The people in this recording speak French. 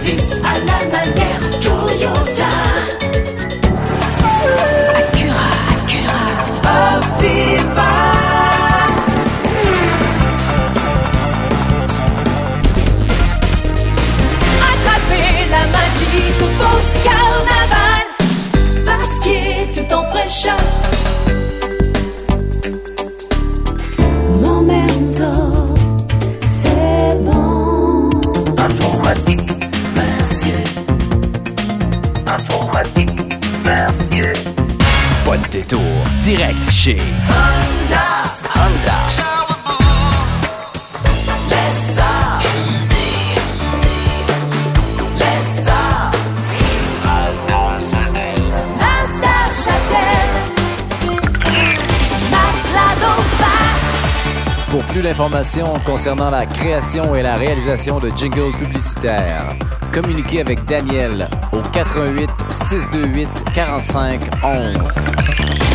service à la manière Toyota. Acura, Optima. attrapez la magie pour post-carnaval. Masqué tout en fraîcheur. Momento, c'est bon. Informatique, monsieur. Informatique, monsieur. Pas de détour, direct chez Honda. Laisse ça. Laisse ça. Mazda Châtel, Mazda Dauphin. Pour plus d'informations concernant la création et la réalisation de jingles publicitaires, communiquez avec Daniel au 88 628 45 11.